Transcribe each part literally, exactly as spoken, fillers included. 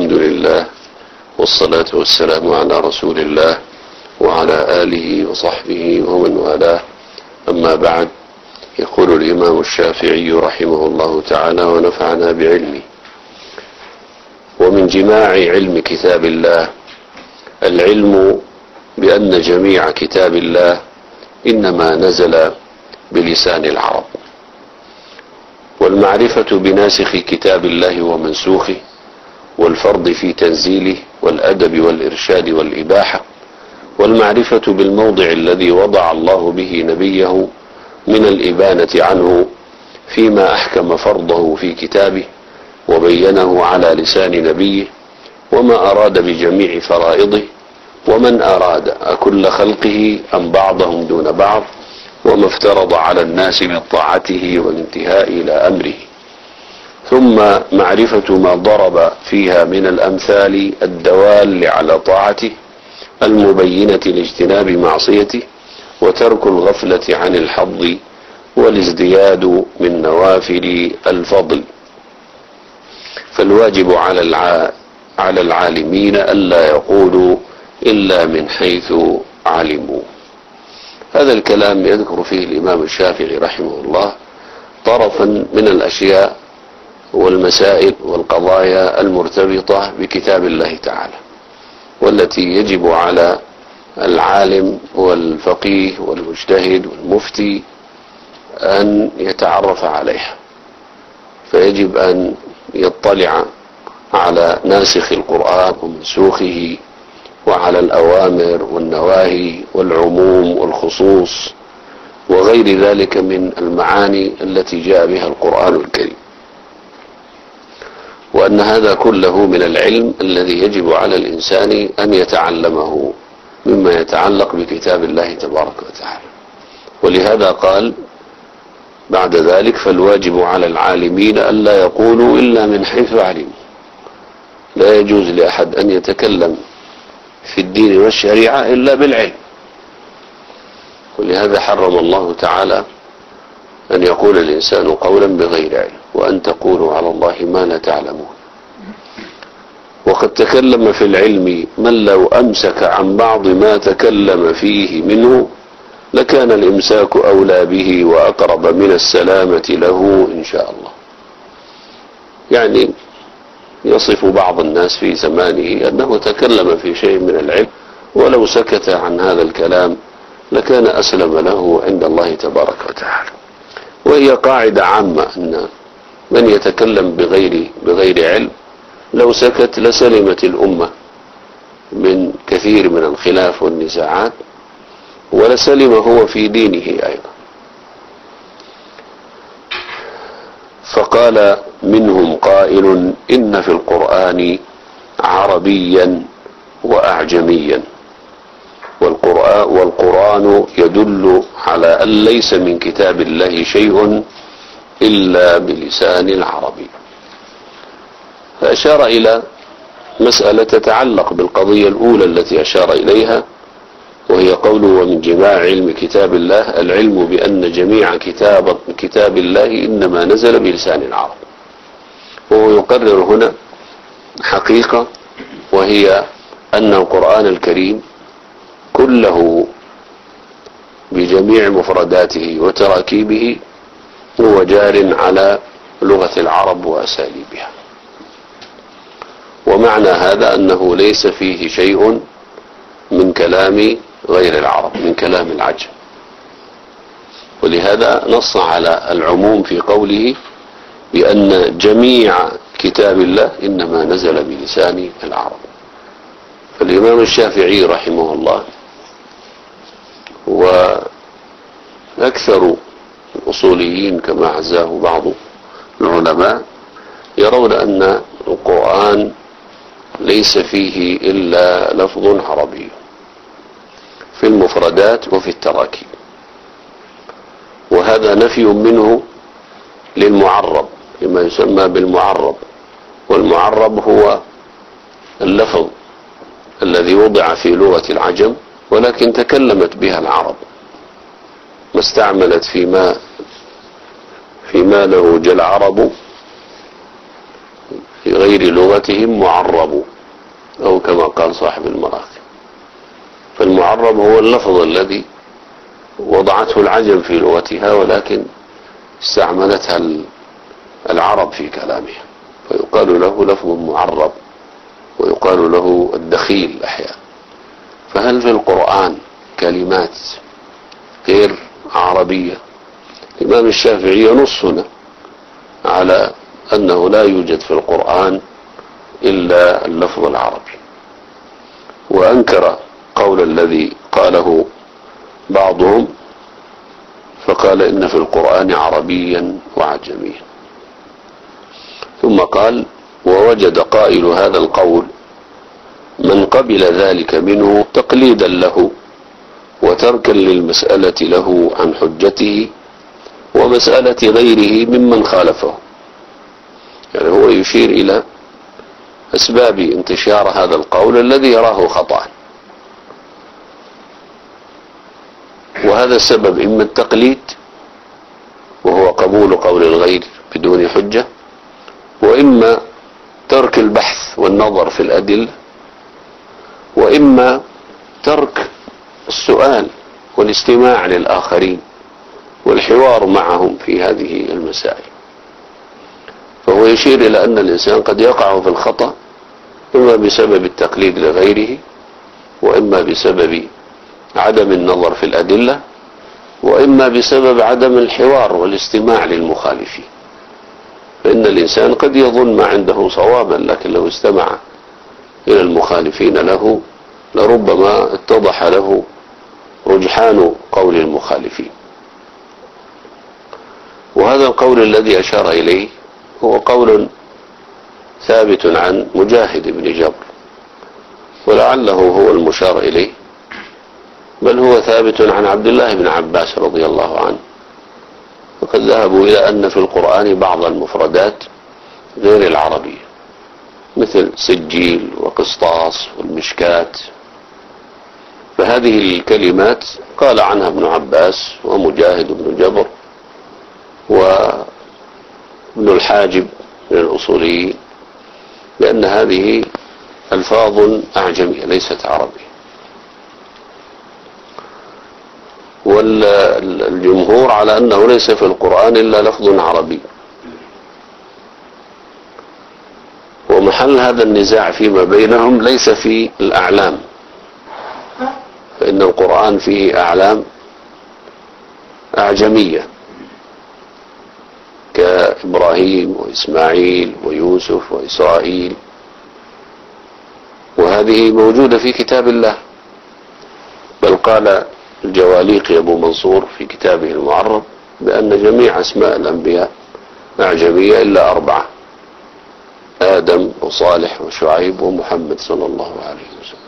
الحمد لله والصلاة والسلام على رسول الله وعلى آله وصحبه ومن والاه. أما بعد، يقول الإمام الشافعي رحمه الله تعالى ونفعنا بعلمه: ومن جماع علم كتاب الله العلم بأن جميع كتاب الله إنما نزل بلسان العرب، والمعرفة بناسخ كتاب الله ومنسوخه، والفرض في تنزيله، والأدب والإرشاد والإباحة، والمعرفة بالموضع الذي وضع الله به نبيه من الإبانة عنه فيما أحكم فرضه في كتابه وبينه على لسان نبيه، وما أراد بجميع فرائضه، ومن أراد أكل خلقه أم بعضهم دون بعض، وما افترض على الناس من طاعته والانتهاء إلى أمره. ثم معرفة ما ضرب فيها من الأمثال الدوال على طاعته المبينة لاجتناب معصيته، وترك الغفلة عن الحظ، والازدياد من نوافل الفضل. فالواجب على الع... على العالمين ألا يقولوا إلا من حيث علموا. هذا الكلام يذكر فيه الإمام الشافعي رحمه الله طرفا من الأشياء والمسائل والقضايا المرتبطة بكتاب الله تعالى، والتي يجب على العالم والفقيه والمجتهد والمفتي أن يتعرف عليها. فيجب أن يطلع على ناسخ القرآن ومنسوخه، وعلى الأوامر والنواهي والعموم والخصوص وغير ذلك من المعاني التي جاء بها القرآن الكريم، وأن هذا كله من العلم الذي يجب على الإنسان أن يتعلمه مما يتعلق بكتاب الله تبارك وتعالى. ولهذا قال بعد ذلك: فالواجب على العالمين ألا يقولوا إلا من حيث علموا. لا يجوز لأحد أن يتكلم في الدين والشريعة إلا بالعلم. ولهذا حرم الله تعالى أن يقول الإنسان قولا بغير علم، وأن تقولوا على الله ما لا تعلمون. وقد تكلم في العلم من لو أمسك عن بعض ما تكلم فيه منه لكان الإمساك أولى به وأقرب من السلامة له إن شاء الله. يعني يصف بعض الناس في زمانه أنه تكلم في شيء من العلم، ولو سكت عن هذا الكلام لكان أسلم له عند الله تبارك وتعالى. وهي قاعدة عامة أن من يتكلم بغير, بغير علم لو سكت لسلمت الأمة من كثير من الخلاف والنزاعات، ولسلم هو في دينه أيضا. فقال منهم قائل: إن في القرآن عربيا وأعجميا، والقرآن, والقرآن يدل على أن ليس من كتاب الله شيء إلا بلسان العربي. فأشار إلى مسألة تتعلق بالقضية الأولى التي أشار إليها، وهي قوله: ومن جماع علم كتاب الله العلم بأن جميع كتاب, كتاب الله إنما نزل بلسان العرب. وهو يقرر هنا حقيقة، وهي أن القرآن الكريم كله بجميع مفرداته وتراكيبه هو جار على لغة العرب وأساليبها. ومعنى هذا أنه ليس فيه شيء من كلام غير العرب، من كلام العجم. ولهذا نص على العموم في قوله بأن جميع كتاب الله إنما نزل بلسان العرب. فالإمام الشافعي رحمه الله وأكثر الأصوليين كما عزاه بعض العلماء يرون أن القرآن ليس فيه إلا لفظ عربي في المفردات وفي التراكيب، وهذا نفي منه للمعرب، لما يسمى بالمعرب. والمعرب هو اللفظ الذي وضع في لغة العجم ولكن تكلمت بها العرب، ما استعملت فيما فيما لهج العرب غير لغتهم معرب، أو كما قال صاحب المراقي. فالمعرب هو اللفظ الذي وضعته العجم في لغتها ولكن استعملتها العرب في كلامها، فيقال له لفظ معرب ويقال له الدخيل أحيانا. فهل في القرآن كلمات غير عربية؟ الإمام الشافعي ينص هنا على أنه لا يوجد في القرآن إلا اللفظ العربي، وأنكر قول الذي قاله بعضهم فقال إن في القرآن عربيا وعجميا. ثم قال: ووجد قائل هذا القول من قبل ذلك منه تقليدا له وتركا للمسألة له عن حجته ومسألة غيره ممن خالفه. يعني هو يشير إلى أسباب انتشار هذا القول الذي يراه خطأ، وهذا السبب إما التقليد وهو قبول قول الغير بدون حجة، وإما ترك البحث والنظر في الأدلة، وإما ترك السؤال والاستماع للآخرين والحوار معهم في هذه المسائل. فهو يشير إلى أن الإنسان قد يقع في الخطأ إما بسبب التقليد لغيره، وإما بسبب عدم النظر في الأدلة، وإما بسبب عدم الحوار والاستماع للمخالفين. فإن الإنسان قد يظن ما عنده صوابا، لكن لو استمع إلى المخالفين له لربما اتضح له رجحان قول المخالفين. وهذا القول الذي أشار إليه هو قول ثابت عن مجاهد بن جبر، ولعله هو المشار إليه، بل هو ثابت عن عبد الله بن عباس رضي الله عنه. وقد ذهبوا إلى أن في القرآن بعض المفردات غير العربية، مثل سجيل وقسطاس والمشكات. فهذه الكلمات قال عنها ابن عباس ومجاهد بن جبر وابن الحاجب من الأصوليين بأن هذه ألفاظ أعجمية ليست عربية. والجمهور على أنه ليس في القرآن إلا لفظ عربي. ومحل هذا النزاع فيما بينهم ليس في الأعلام، فإن القرآن فيه أعلام أعجمية كإبراهيم وإسماعيل ويوسف وإسرائيل، وهذه موجودة في كتاب الله. بل قال الجواليقي أبو منصور في كتابه المعرب بأن جميع أسماء الأنبياء أعجمية إلا أربعة: آدم وصالح وشعيب ومحمد صلى الله عليه وسلم.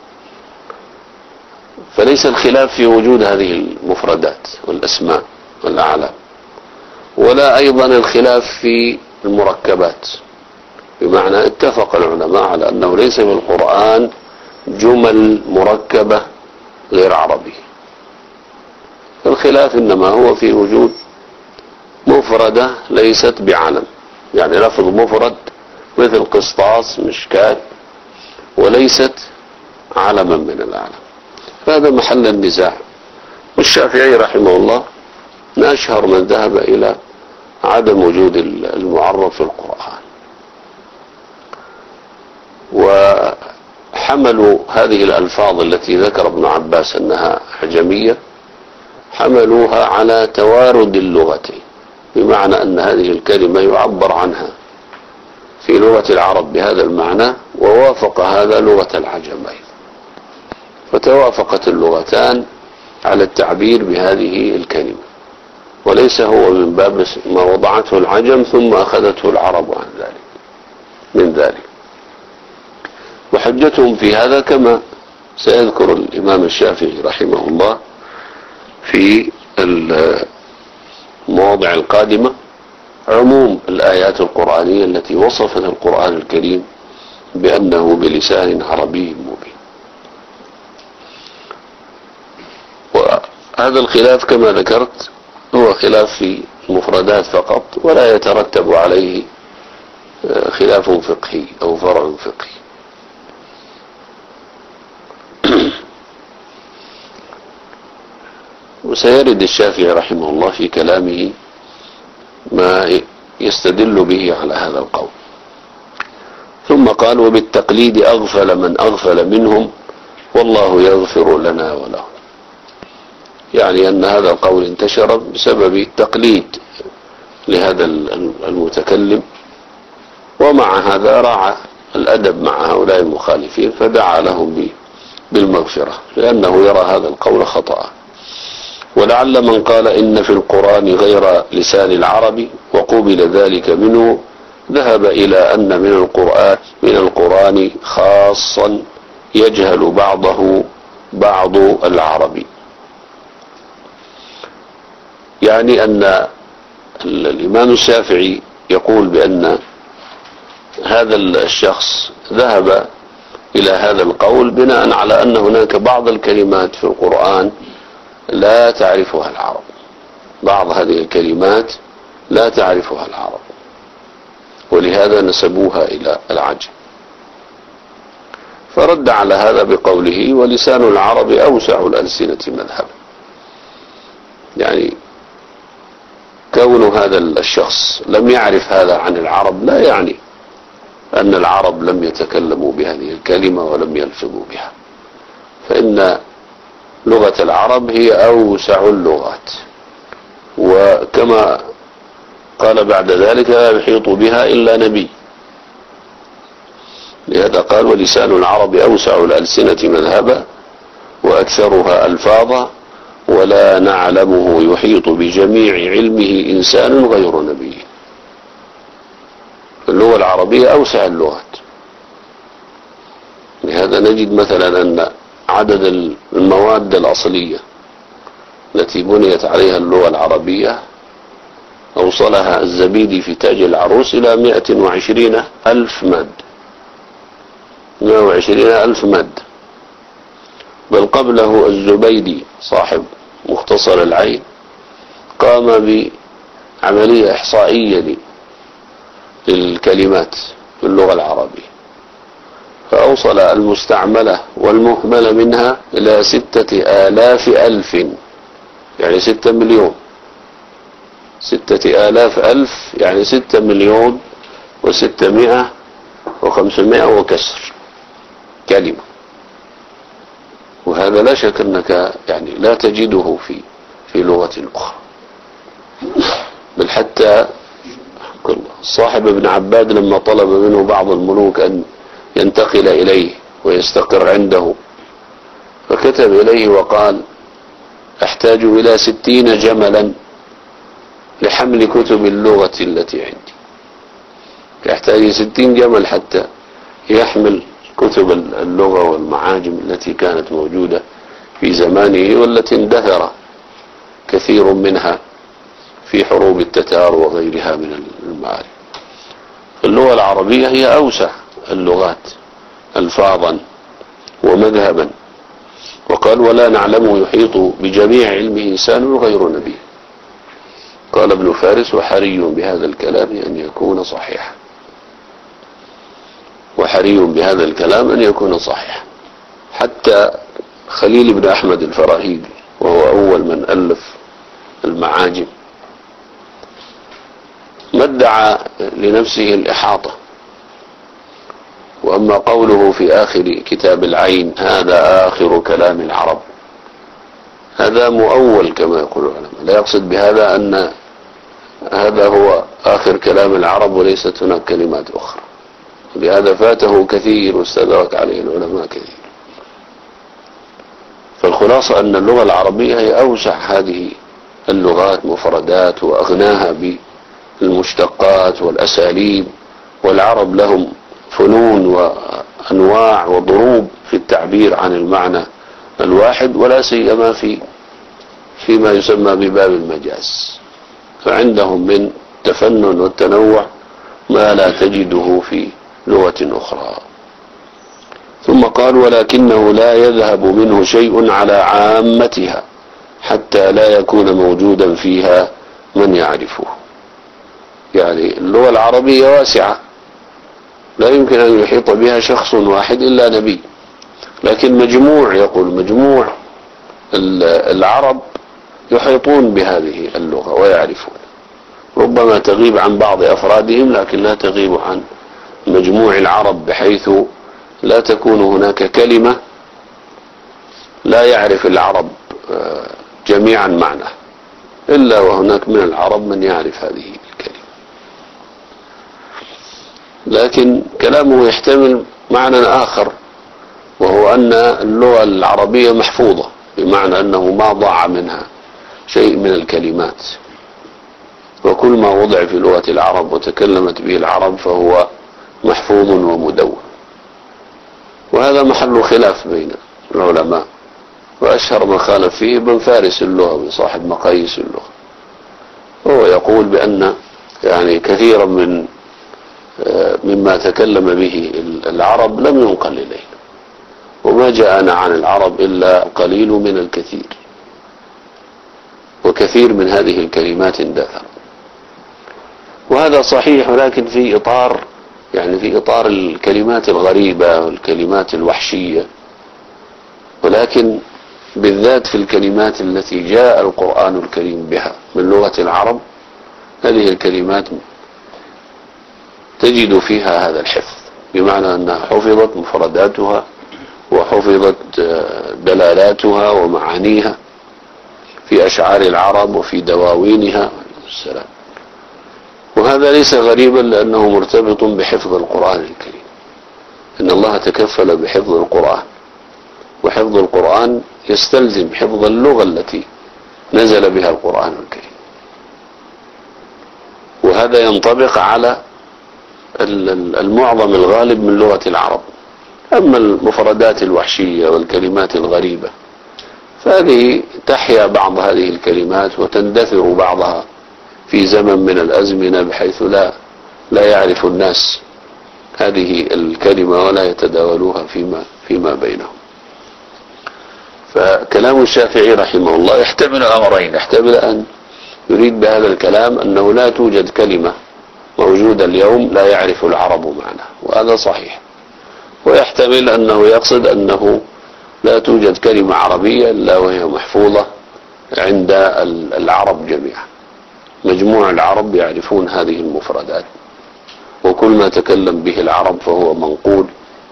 فليس الخلاف في وجود هذه المفردات والأسماء والأعلام، ولا أيضا الخلاف في المركبات، بمعنى اتفق العلماء على أنه ليس في القرآن جمل مركبة غير عربية. الخلاف إنما هو في وجود مفردة ليست بعلم، يعني لفظ مفرد مثل قسطاس مشكات وليست علما من الأعلام. فهذا محل النزاع. والشافعي رحمه الله من أشهر من ذهب إلى عدم وجود المعرب في القرآن. وحملوا هذه الألفاظ التي ذكر ابن عباس أنها أعجمية، حملوها على توارد اللغتين، بمعنى أن هذه الكلمة يعبر عنها في لغة العرب بهذا المعنى، ووافق هذا لغة العجم أيضا، فتوافقت اللغتان على التعبير بهذه الكلمة، وليس هو من باب ما وضعته العجم ثم أخذته العرب عن ذلك من ذلك. وحجتهم في هذا كما سيذكر الإمام الشافعي رحمه الله في المواضع القادمة عموم الآيات القرآنية التي وصفت القرآن الكريم بأنه بلسان عربي مبين. وهذا الخلاف كما ذكرت هو خلاف في المفردات فقط، ولا يترتب عليه خلاف فقهي أو فرع فقهي. وسيرد الشافعي رحمه الله في كلامه ما يستدل به على هذا القول. ثم قال: وبالتقليد أغفل من أغفل منهم والله يغفر لنا ولهم. يعني أن هذا القول انتشر بسبب التقليد لهذا المتكلم، ومع هذا راعى الأدب مع هؤلاء المخالفين فدعا لهم بالمغفرة، لأنه يرى هذا القول خطأ. ولعل من قال إن في القرآن غير لسان العرب وقبل ذلك منه ذهب إلى أن من القرآن من القرآن خاصا يجهل بعضه بعض العربي. يعني أن الإمام الشافعي يقول بأن هذا الشخص ذهب إلى هذا القول بناء على أن هناك بعض الكلمات في القرآن لا تعرفها العرب، بعض هذه الكلمات لا تعرفها العرب، ولهذا نسبوها إلى العجم. فرد على هذا بقوله: ولسان العرب أوسع الألسنة مذهبا. يعني كون هذا الشخص لم يعرف هذا عن العرب لا يعني أن العرب لم يتكلموا بهذه الكلمة ولم يلفظوا بها، فإن لغة العرب هي أوسع اللغات، وكما قال بعد ذلك: لا يحيط بها إلا نبي. لهذا قال: ولسان العرب أوسع الألسنة مذهبا وأكثرها ألفاظا ولا نعلمه يحيط بجميع علمه إنسان غير نبي. اللغة العربية أوسع اللغات. لهذا نجد مثلا أن عدد المواد الأصلية التي بنيت عليها اللغة العربية أوصلها الزبيدي في تاج العروس إلى مئة وعشرين ألف مد، مئة وعشرين ألف مد. بل قبله الزبيدي صاحب مختصر العين قام بعملية إحصائية للكلمات في اللغة العربية، فأوصل المستعملة والمهملة منها إلى ستة آلاف ألف، يعني ستة مليون، ستة آلاف ألف، يعني ستة مليون وستمائة وخمسمائة وكسر كلمة. وهذا لا شك أنك يعني لا تجده في في لغة أخرى. بل حتى صاحب ابن عباد لما طلب منه بعض الملوك أن ينتقل إليه ويستقر عنده فكتب إليه وقال: أحتاج إلى ستين جملا لحمل كتب اللغة التي عندي. يحتاج ستين جمل حتى يحمل كتب اللغة والمعاجم التي كانت موجودة في زمانه والتي اندثر كثير منها في حروب التتار وغيرها من المعارك. اللغة العربية هي أوسع اللغات ألفاظا ومذهبا. وقال: ولا نعلم يحيط بجميع علمه إنسان غير نبي. قال ابن فارس: وحري بهذا الكلام أن يكون صحيحا. وحري بهذا الكلام أن يكون صحيحا. حتى خليل بن أحمد الفراهيدي وهو أول من ألف المعاجم ما ادعى لنفسه الإحاطة. وأما قوله في آخر كتاب العين: هذا آخر كلام العرب، هذا مؤول كما يقول العلماء، لا يقصد بهذا أن هذا هو آخر كلام العرب وليست هناك كلمات أخرى. لهذا فاته كثير واستدرك عليه العلماء كثير. فالخلاصة أن اللغة العربية هي أوسع هذه اللغات مفردات وأغناها بالمشتقات والأساليب، والعرب لهم فنون وأنواع وضروب في التعبير عن المعنى الواحد، ولا سيما في فيما يسمى بباب المجاز. فعندهم من التفنن والتنوع ما لا تجده في لغة أخرى. ثم قال: ولكنه لا يذهب منه شيء على عامتها حتى لا يكون موجودا فيها من يعرفه. يعني اللغة العربية واسعة لا يمكن أن يحيط بها شخص واحد إلا نبي، لكن مجموع يقول مجموع العرب يحيطون بهذه اللغة ويعرفون، ربما تغيب عن بعض أفرادهم لكن لا تغيب عن مجموع العرب، بحيث لا تكون هناك كلمة لا يعرف العرب جميعا معناه إلا وهناك من العرب من يعرف هذه الكلمة. لكن كلامه يحتمل معنى آخر، وهو أن اللغة العربية محفوظة، بمعنى أنه ما ضاع منها شيء من الكلمات، وكل ما وضع في لغة العرب وتكلمت به العرب فهو محفوظ ومدون. وهذا محل خلاف بين العلماء، وأشهر من خالف فيه ابن فارس اللغة بصاحب مقاييس اللغة، هو يقول بأن يعني كثيرا من مما تكلم به العرب لم ينقل إليه، وما جاءنا عن العرب إلا قليل من الكثير، وكثير من هذه الكلمات اندثر. وهذا صحيح، ولكن في إطار يعني في إطار الكلمات الغريبة والكلمات الوحشية، ولكن بالذات في الكلمات التي جاء القرآن الكريم بها من لغة العرب، هذه الكلمات تجد فيها هذا الحفظ، بمعنى أنها حفظت مفرداتها وحفظت دلالاتها ومعانيها في أشعار العرب وفي دواوينها. السلام. وهذا ليس غريبا لأنه مرتبط بحفظ القرآن الكريم، إن الله تكفل بحفظ القرآن، وحفظ القرآن يستلزم حفظ اللغة التي نزل بها القرآن الكريم، وهذا ينطبق على المعظم الغالب من لغة العرب. أما المفردات الوحشية والكلمات الغريبة فهذه تحيا بعض هذه الكلمات وتندثر بعضها في زمن من الأزمنة، بحيث لا لا يعرف الناس هذه الكلمة ولا يتداولوها فيما فيما بينهم. فكلام الشافعي رحمه الله يحتمل أمرين، يحتمل أن يريد بهذا الكلام أنه لا توجد كلمة موجودة اليوم لا يعرف العرب معناه، وهذا صحيح، ويحتمل أنه يقصد أنه لا توجد كلمة عربية إلا وهي محفوظة عند العرب جميعا، مجموع العرب يعرفون هذه المفردات، وكل ما تكلم به العرب فهو منقول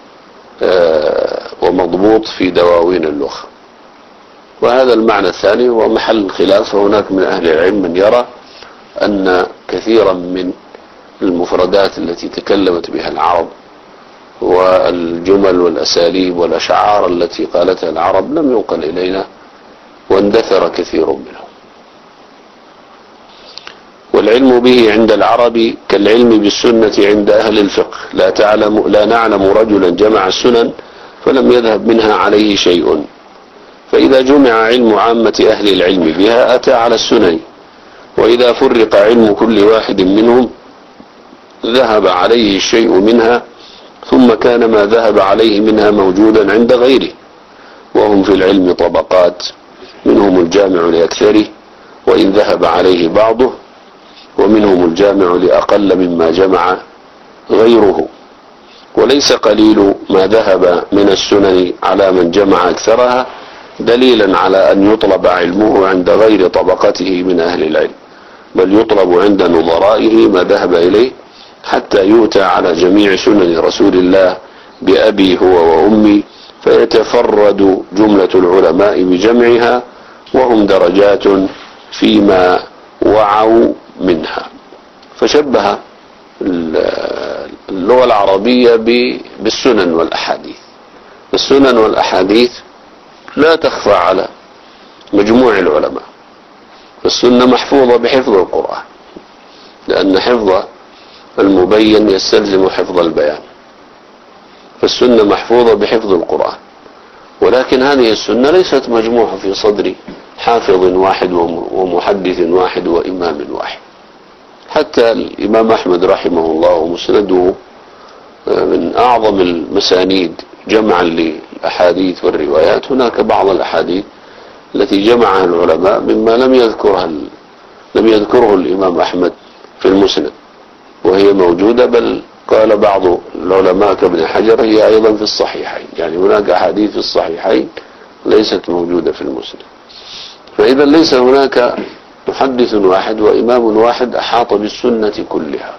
ومضبوط في دواوين اللغة. وهذا المعنى الثاني هو محل خلاف، وهناك من أهل العلم من يرى أن كثيرا من المفردات التي تكلمت بها العرب والجمل والأساليب والأشعار التي قالتها العرب لم ينقل إلينا، واندثر كثير منه. والعلم به عند العرب كالعلم بالسنة عند أهل الفقه، لا تعلم لا نعلم رجلا جمع السنن فلم يذهب منها عليه شيء، فإذا جمع علم عامة أهل العلم بها أتى على السنن، وإذا فرق علم كل واحد منهم ذهب عليه الشيء منها، ثم كان ما ذهب عليه منها موجودا عند غيره. وهم في العلم طبقات، منهم الجامع لأكثره وإن ذهب عليه بعضه، ومنهم الجامع لأقل مما جمع غيره، وليس قليل ما ذهب من السنن على من جمع أكثرها دليلا على أن يطلب علمه عند غير طبقته من أهل العلم، بل يطلب عند نظرائه ما ذهب إليه، حتى يؤتى على جميع سنن رسول الله بأبي هو وأمي، فيتفرد جملة العلماء بجمعها، وهم درجات فيما وعوا منها. فشبه اللغة العربية بالسنن والأحاديث. السنن والأحاديث لا تخفى على مجموع العلماء، السنة محفوظة بحفظ القرآن، لأن حفظ المبين يستلزم حفظ البيان، فالسنة محفوظة بحفظ القرآن، ولكن هذه السنة ليست مجموعة في صدر حافظ واحد ومحدث واحد وإمام واحد. حتى الإمام أحمد رحمه الله ومسنده من أعظم المسانيد جمعا للأحاديث والروايات، هناك بعض الأحاديث التي جمعها العلماء مما لم يذكرها لم يذكره الإمام أحمد في المسند، وهي موجودة، بل قال بعض العلماء كابن حجر هي أيضا في الصحيحين، يعني هناك أحاديث في الصحيحين ليست موجودة في المسند. فإذا ليس هناك محدث واحد وإمام واحد أحاط بالسنة كلها،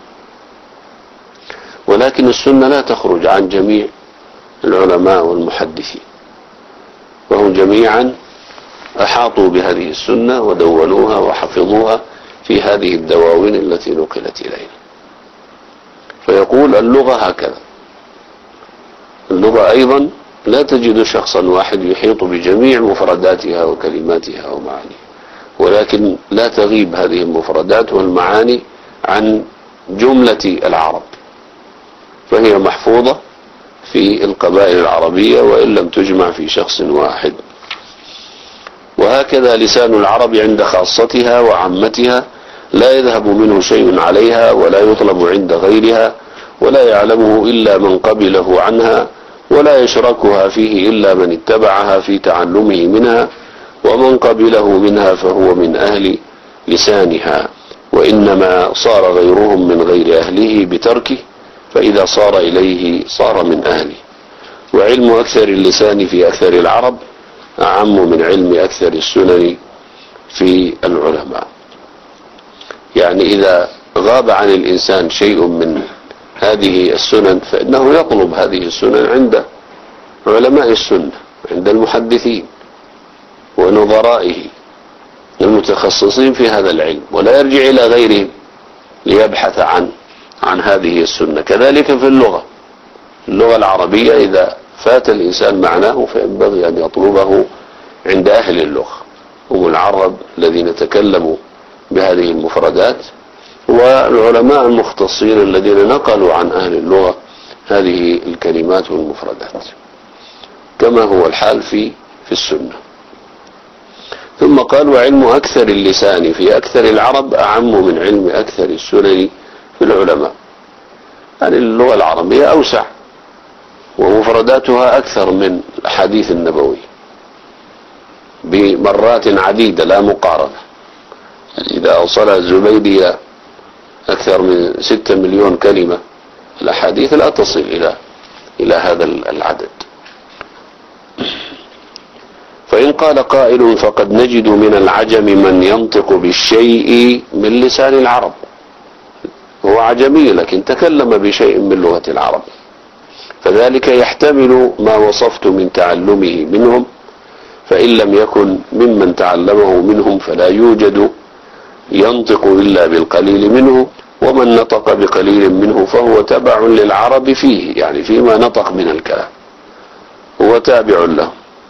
ولكن السنة لا تخرج عن جميع العلماء والمحدثين، وهم جميعا أحاطوا بهذه السنة ودونوها وحفظوها في هذه الدواوين التي نقلت إلينا. فيقول اللغة هكذا، اللغة أيضا لا تجد شخصا واحد يحيط بجميع مفرداتها وكلماتها ومعانيها، ولكن لا تغيب هذه المفردات والمعاني عن جملة العرب، فهي محفوظة في القبائل العربية وإن لم تجمع في شخص واحد. وهكذا لسان العرب عند خاصتها وعامتها لا يذهب منه شيء عليها ولا يطلب عند غيرها، ولا يعلمه إلا من قبله عنها، ولا يشركها فيه إلا من اتبعها في تعلمه منها، ومن قبله منها فهو من أهل لسانها، وإنما صار غيرهم من غير أهله بتركه، فإذا صار إليه صار من أهله. وعلم أكثر اللسان في أكثر العرب أعم من علم أكثر السنن في العلماء. يعني إذا غاب عن الإنسان شيء من هذه السنن فإنه يطلب هذه السنن عند علماء السنة، عند المحدثين ونظرائه المتخصصين في هذا العلم، ولا يرجع إلى غيرهم ليبحث عن عن هذه السنة. كذلك في اللغة، اللغة العربية إذا فات الإنسان معناه فينبغي أن يطلبه عند أهل اللغة، هم العرب الذين تكلموا بهذه المفردات، والعلماء المختصين الذين نقلوا عن أهل اللغة هذه الكلمات والمفردات، كما هو الحال في في السنة. ثم قال وعلم أكثر اللسان في أكثر العرب أعم من علم أكثر السنن في العلماء. يعني اللغة العربية أوسع ومفرداتها أكثر من الحديث النبوي بمرات عديدة لا مقارنة. يعني إذا أوصل الزبيدي أكثر من ستة مليون كلمة، الأحاديث لا تصل إلى إلى هذا العدد. فإن قال قائل فقد نجد من العجم من ينطق بالشيء من لسان العرب، هو عجمي لكن تكلم بشيء من لغة العرب، فذلك يحتمل ما وصفت من تعلمه منهم، فإن لم يكن ممن تعلمه منهم فلا يوجد ينطق إلا بالقليل منه، ومن نطق بقليل منه فهو تبع للعرب فيه، يعني فيما نطق من الكلام هو تابع له.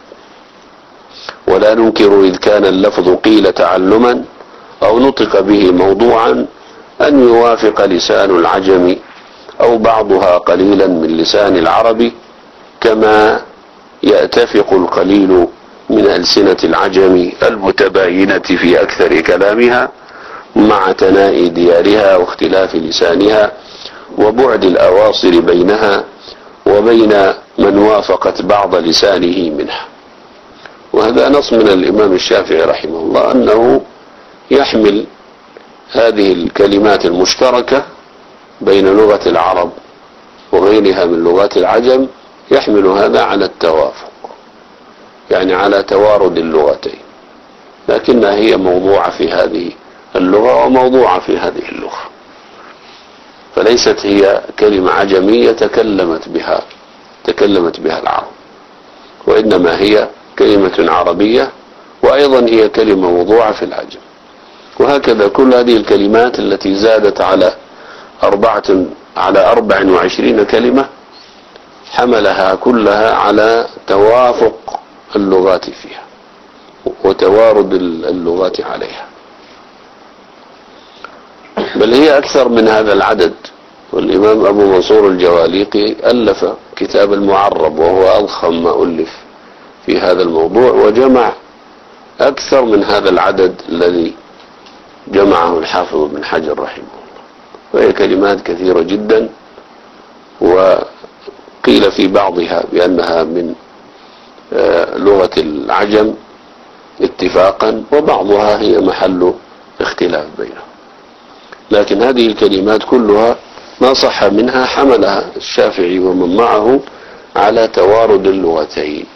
ولا ننكر إذ كان اللفظ قيل تعلما أو نطق به موضوعا أن يوافق لسان العجم أو بعضها قليلا من لسان العرب، كما يتفق القليل من ألسنة العجم المتباينة في أكثر كلامها مع تناء ديارها واختلاف لسانها وبعد الأواصر بينها وبين من وافقت بعض لسانه منها. وهذا نص من الإمام الشافعي رحمه الله أنه يحمل هذه الكلمات المشتركة بين لغة العرب وغيرها من لغات العجم، يحمل هذا على التوافق، يعني على توارد اللغتين، لكنها هي موضوعة في هذه اللغة وموضوعة في هذه اللغة، فليست هي كلمة عجمية تكلمت بها تكلمت بها العرب، وإنما هي كلمة عربية وأيضا هي كلمة موضوعة في العجم. وهكذا كل هذه الكلمات التي زادت على أربعة على أربع وعشرين كلمة حملها كلها على توافق اللغات فيها وتوارد اللغات عليها، بل هي أكثر من هذا العدد. والإمام أبو منصور الجواليقي ألف كتاب المعرب وهو أضخم ما ألف في هذا الموضوع، وجمع أكثر من هذا العدد الذي جمعه الحافظ ابن حجر رحمه الله، وهي كلمات كثيرة جدا، وقيل في بعضها بأنها من لغة العجم اتفاقا، وبعضها هي محل اختلاف بينهم، لكن هذه الكلمات كلها ما صح منها حملها الشافعي ومن معه على توارد اللغتين،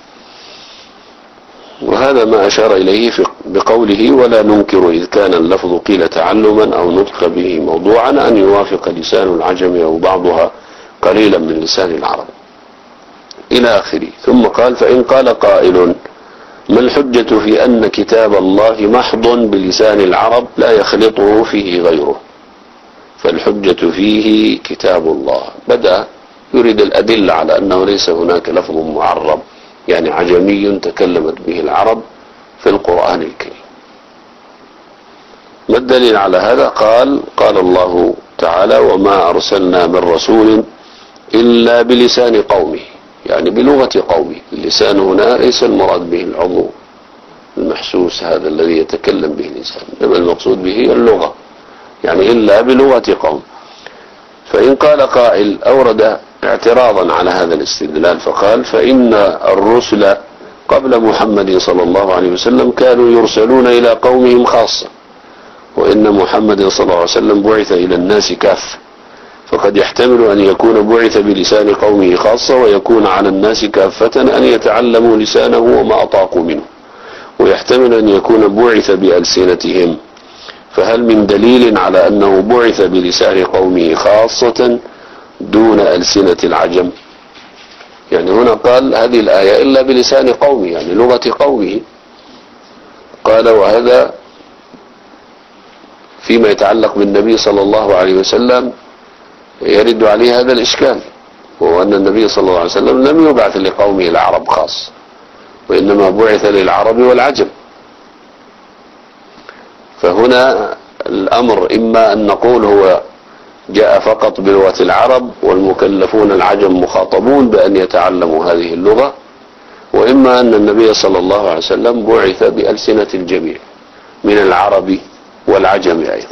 وهذا ما أشار إليه بقوله ولا ننكر إذ كان اللفظ قيل تعلما أو نطق به موضوعا أن يوافق لسان العجم أو بعضها قليلا من لسان العرب إلى آخره. ثم قال فإن قال قائل ما الحجة في أن كتاب الله محض بلسان العرب لا يخلطه فيه غيره؟ فالحجة فيه كتاب الله. بدأ يريد الأدلة على أنه ليس هناك لفظ معرب يعني عجمي تكلمت به العرب في القرآن الكريم. ما الدليل على هذا؟ قال قال الله تعالى وما أرسلنا من رسول إلا بلسان قومه، يعني بلغة قومه. اللسان هنا ليس المراد به العضو المحسوس هذا الذي يتكلم به الإنسان، إنما المقصود به اللغة، يعني إلا بلغة قوم. فإن قال قائل أورد اعتراضا على هذا الاستدلال فقال فإن الرسل قبل محمد صلى الله عليه وسلم كانوا يرسلون إلى قومهم خاصة، وإن محمد صلى الله عليه وسلم بعث إلى الناس كافة، فقد يحتمل أن يكون بعث بلسان قومه خاصة ويكون على الناس كافة أن يتعلموا لسانه وما أطاقوا منه، ويحتمل أن يكون بعث بألسنتهم. فهل من دليل على أنه بعث بلسان قومه خاصة دون ألسنة العجم؟ يعني هنا قال هذه الآية إلا بلسان قومه يعني لغة قومه. قال وهذا فيما يتعلق بالنبي صلى الله عليه وسلم يرد عليه هذا الإشكال، وهو أن النبي صلى الله عليه وسلم لم يبعث لقومه العرب خاص، وإنما بعث للعرب والعجم. فهنا الأمر إما أن نقول هو جاء فقط بلغة العرب والمكلفون العجم مخاطبون بأن يتعلموا هذه اللغة، وإما أن النبي صلى الله عليه وسلم بعث بألسنة الجميع من العرب والعجم أيضا.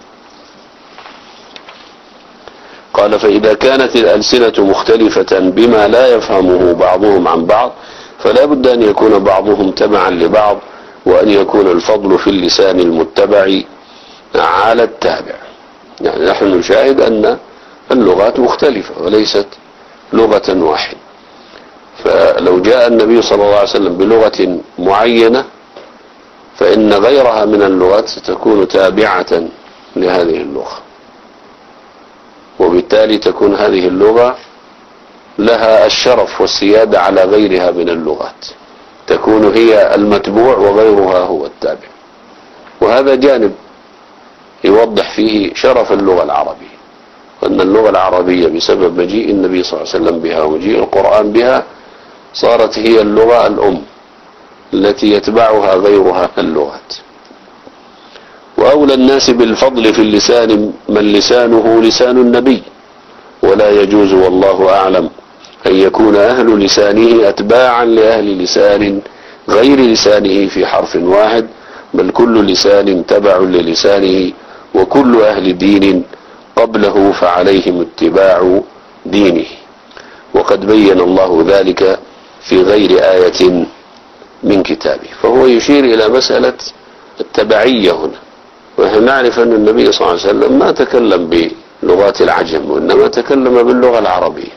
قال فإذا كانت الألسنة مختلفة بما لا يفهمه بعضهم عن بعض فلا بد أن يكون بعضهم تبعا لبعض، وأن يكون الفضل في اللسان المتبع على التابع. يعني نحن نشاهد أن اللغات مختلفة وليست لغة واحدة، فلو جاء النبي صلى الله عليه وسلم بلغة معينة فإن غيرها من اللغات ستكون تابعة لهذه اللغة، وبالتالي تكون هذه اللغة لها الشرف والسيادة على غيرها من اللغات، تكون هي المتبوع وغيرها هو التابع. وهذا جانب يوضح فيه شرف اللغة العربية، وأن اللغة العربية بسبب مجيء النبي صلى الله عليه وسلم بها ومجيء القرآن بها صارت هي اللغة الأم التي يتبعها غيرها اللغات. وأولى الناس بالفضل في اللسان من لسانه لسان النبي، ولا يجوز والله أعلم أن يكون أهل لسانه أتباعا لأهل لسان غير لسانه في حرف واحد، بل كل لسان تبع للسانه، وكل أهل دين قبله فعليهم اتباع دينه. وقد بين الله ذلك في غير آية من كتابه. فهو يشير إلى مسألة التبعية هنا، ونحن نعرف أن النبي صلى الله عليه وسلم ما تكلم بلغات العجم، وإنما تكلم باللغة العربية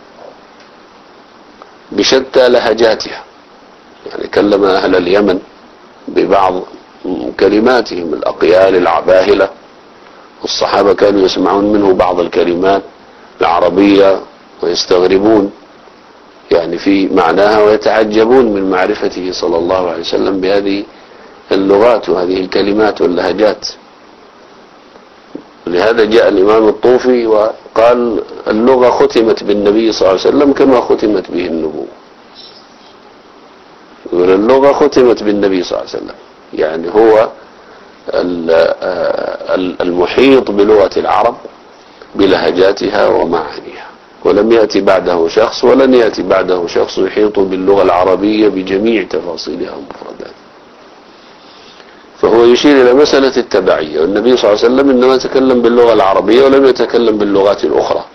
بشتى لهجاتها. يعني كلم أهل اليمن ببعض كلماتهم الأقيال العباهلة، والصحابة كانوا يسمعون منه بعض الكلمات العربية ويستغربون يعني في معناها ويتعجبون من معرفته صلى الله عليه وسلم بهذه اللغات وهذه الكلمات واللهجات. لهذا جاء الإمام الطوفي وقال اللغة ختمت بالنبي صلى الله عليه وسلم كما ختمت به النبوة. اللغة ختمت بالنبي صلى الله عليه وسلم، يعني هو المحيط بلغة العرب بلهجاتها ومعانيها، ولم يأتي بعده شخص ولن يأتي بعده شخص يحيط باللغة العربية بجميع تفاصيلها ومفرداتها. فهو يشير إلى مسألة التبعية، والنبي صلى الله عليه وسلم إنما تكلم باللغة العربية ولم يتكلم باللغات الأخرى،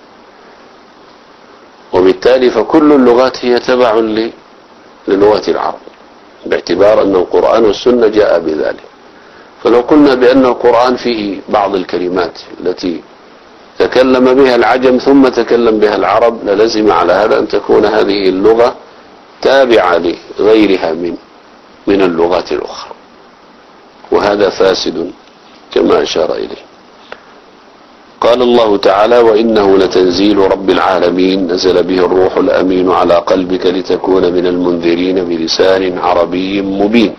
وبالتالي فكل اللغات هي تبع للغة العرب، باعتبار أن القرآن والسنة جاء بذلك. فلو قلنا بأن القرآن فيه بعض الكلمات التي تكلم بها العجم ثم تكلم بها العرب للزم على هذا أن تكون هذه اللغة تابعة لغيرها من من اللغات الأخرى، وهذا فاسد كما أشار إليه. قال الله تعالى: وإنه لتنزيل رب العالمين نزل به الروح الأمين على قلبك لتكون من المنذرين بلسان عربي مبين.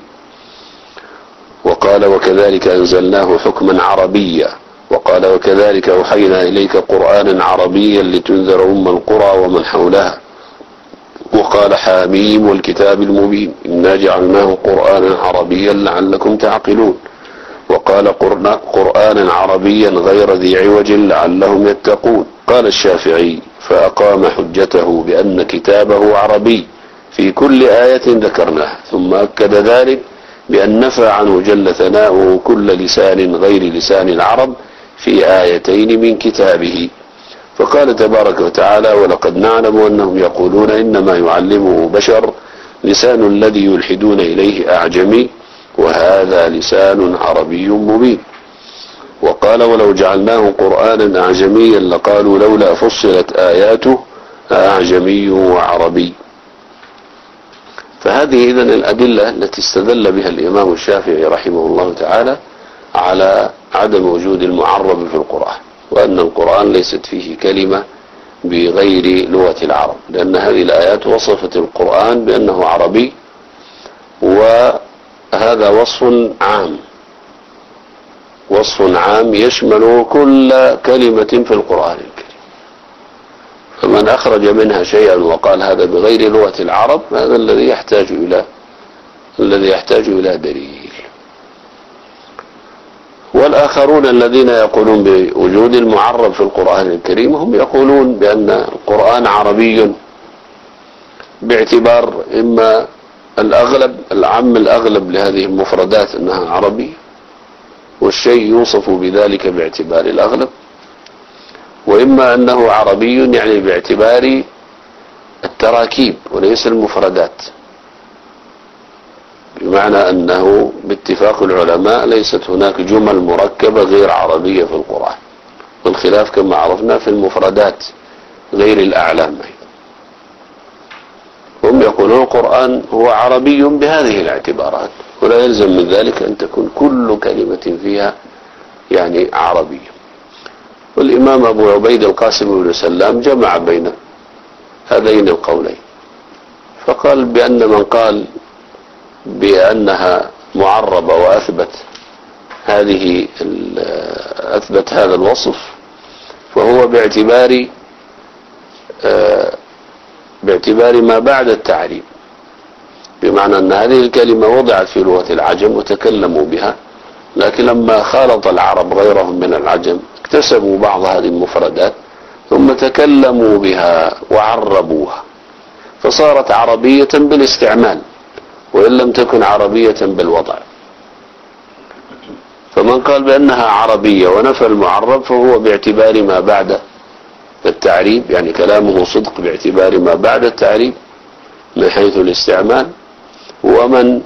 وقال: وكذلك أنزلناه حكما عربيا. وقال: وكذلك أوحينا إليك قرآنا عربيا لتنذر أم القرى ومن حولها. وقال: حاميم والكتاب المبين إنا جعلناه قرآنا عربيا لعلكم تعقلون. وقال: قرآنا عربيا غير ذي عوج لعلهم يتقون. قال الشافعي: فأقام حجته بأن كتابه عربي في كل آية ذكرناها، ثم أكد ذلك بأن نفى عنه جل ثناؤه كل لسان غير لسان العرب في آيتين من كتابه. فقال تبارك وتعالى: ولقد نعلم أنهم يقولون إنما يعلمه بشر لسان الذي يلحدون إليه أعجمي وهذا لسان عربي مبين. وقال: ولو جعلناه قرآنا أعجميا لقالوا لولا فصلت آياته أعجمي وعربي. فهذه إذن الأدلة التي استدل بها الإمام الشافعي رحمه الله تعالى على عدم وجود المعرب في القرآن، وأن القرآن ليست فيه كلمة بغير لغة العرب، لأن هذه الآيات وصفت القرآن بأنه عربي، وهذا وصف عام وصف عام يشمل كل كلمة في القرآن الكريم. فمن أخرج منها شيئا وقال هذا بغير لغة العرب هذا الذي يحتاج إلى الذي يحتاج إلى دليل. والآخرون الذين يقولون بوجود المعرب في القرآن الكريم هم يقولون بأن القرآن عربي باعتبار إما الأغلب العام الأغلب لهذه المفردات أنها عربية، والشيء يوصف بذلك باعتبار الأغلب، وإما أنه عربي يعني باعتبار التراكيب وليس المفردات، بمعنى أنه باتفاق العلماء ليست هناك جمل مركبة غير عربية في القرآن، والخلاف كما عرفنا في المفردات غير الأعلام. هم يقولون القرآن هو عربي بهذه الاعتبارات، ولا يلزم من ذلك أن تكون كل كلمة فيها يعني عربية. والإمام أبو عبيد القاسم بن سلام جمع بين هذين القولين، فقال بأن من قال بأنها معربة وأثبت هذه أثبت هذا الوصف فهو باعتبار باعتبار ما بعد التعريب، بمعنى أن هذه الكلمة وضعت في لغة العجم وتكلموا بها، لكن لما خالط العرب غيرهم من العجم اكتسبوا بعض هذه المفردات ثم تكلموا بها وعربوها فصارت عربية بالاستعمال وإن لم تكن عربية بالوضع. فمن قال بأنها عربية ونفى المعرب فهو باعتبار ما بعد التعريب، يعني كلامه صدق باعتبار ما بعد التعريب من حيث الاستعمال. ومن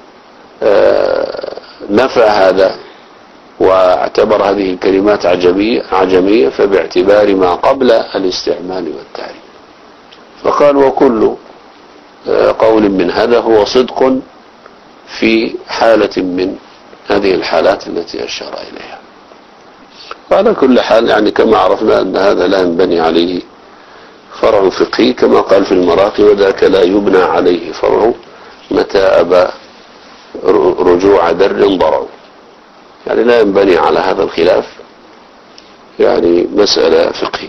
نفى هذا واعتبر هذه الكلمات عجمية, عجمية فباعتبار ما قبل الاستعمال والتعريب. فقال وكل قول من هذا هو صدق في حالة من هذه الحالات التي أشار إليها. وعلى كل حال يعني كما عرفنا أن هذا لا ينبني عليه فرع فقهي، كما قال في المراقي وذاك لا يبنى عليه فرع متى أبى رجوع در ضرع، يعني لا ينبني على هذا الخلاف يعني مسألة فقهي.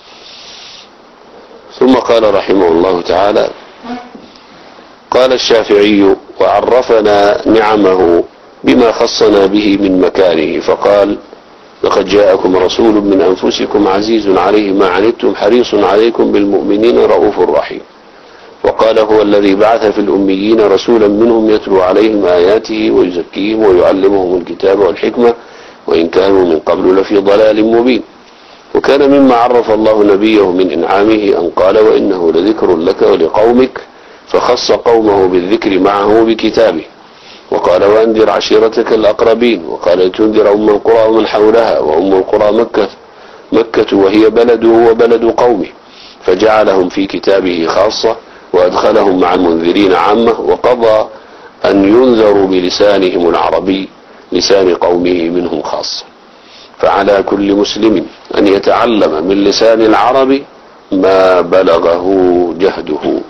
ثم قال رحمه الله تعالى: قال الشافعي: وعرفنا نعمه بما خصنا به من مكانه، فقال: لقد جاءكم رسول من أنفسكم عزيز عليه ما عنتم حريص عليكم بالمؤمنين رؤوف رحيم. وقال: هو الذي بعث في الأميين رسولا منهم يتلو عليهم آياته ويزكيهم ويعلمهم الكتاب والحكمة وإن كانوا من قبل لفي ضلال مبين. وكان مما عرف الله نبيه من إنعامه أن قال: وإنه لذكر لك ولقومك، فخص قومه بالذكر معه بكتابه. وقال: وأنذر عشيرتك الأقربين. وقال: لتنذر أم القرى ومن حولها وأم القرى مكة مكة وهي بلده وبلد قومه، فجعلهم في كتابه خاصة وأدخلهم مع المنذرين عامة، وقضى أن ينذروا بلسانهم العربي لسان قومه منهم خاصة. فعلى كل مسلم أن يتعلم من لسان العرب ما بلغه جهده.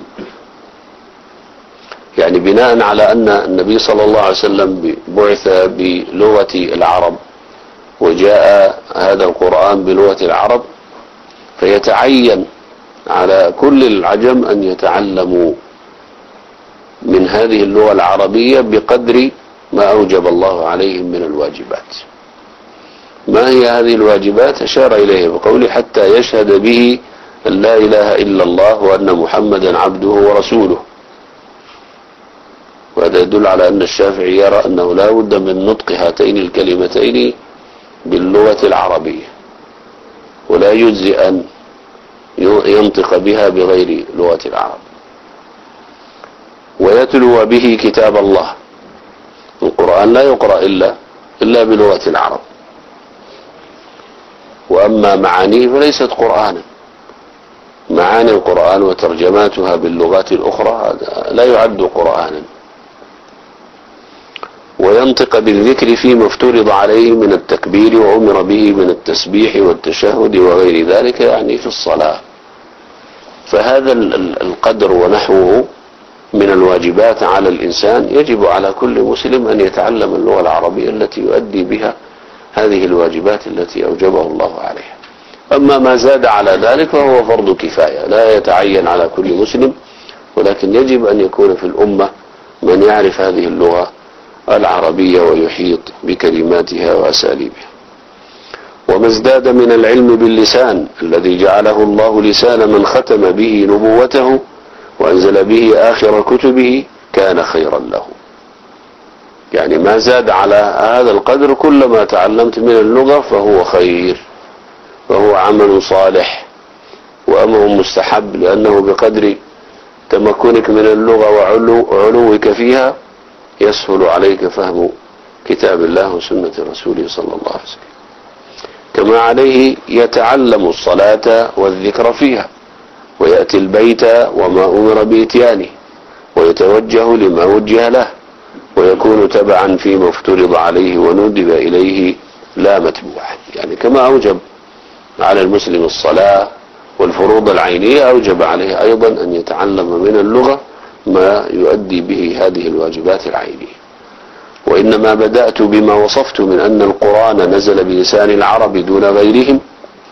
يعني بناء على أن النبي صلى الله عليه وسلم بعث بلغة العرب وجاء هذا القرآن بلغة العرب، فيتعين على كل العجم أن يتعلموا من هذه اللغة العربية بقدر ما أوجب الله عليهم من الواجبات. ما هي هذه الواجبات؟ أشار إليه بقوله حتى يشهد به أن لا إله إلا الله وأن محمدا عبده ورسوله. وهذا يدل على أن الشافعي يرى أنه لا بد من نطق هاتين الكلمتين باللغة العربية، ولا يجزي أن ينطق بها بغير لغة العرب. ويتلو به كتاب الله، القرآن لا يقرأ إلا إلا بلغة العرب، وأما معانيه فليست قرآنا. معاني القرآن وترجماتها باللغات الأخرى هذا لا يعد قرآنا. وينطق بالذكر فيما افترض عليه من التكبير وأمر به من التسبيح والتشهد وغير ذلك، يعني في الصلاة. فهذا القدر ونحوه من الواجبات على الإنسان يجب على كل مسلم أن يتعلم اللغة العربية التي يؤدي بها هذه الواجبات التي أوجبه الله عليها. أما ما زاد على ذلك فهو فرض كفاية لا يتعين على كل مسلم، ولكن يجب أن يكون في الأمة من يعرف هذه اللغة العربية ويحيط بكلماتها وأساليبها. وما ازداد من العلم باللسان الذي جعله الله لسان من ختم به نبوته وأنزل به آخر كتبه كان خيرا له. يعني ما زاد على هذا القدر كلما تعلمت من اللغة فهو خير، وهو عمل صالح وأمر مستحب، لأنه بقدر تمكنك من اللغة وعلوك فيها يسهل عليك فهم كتاب الله وسنة رسوله صلى الله عليه وسلم. كما عليه يتعلم الصلاة والذكر فيها، ويأتي البيت وما أمر بإتيانه، ويتوجه لما وجه له، ويكون تبعا فيما افترض عليه وندب إليه لا متبوعا. يعني كما أوجب على المسلم الصلاة والفروض العينية أوجب عليه أيضا أن يتعلم من اللغة ما يؤدي به هذه الواجبات العينية. وإنما بدأت بما وصفت من أن القرآن نزل بلسان العرب دون غيرهم،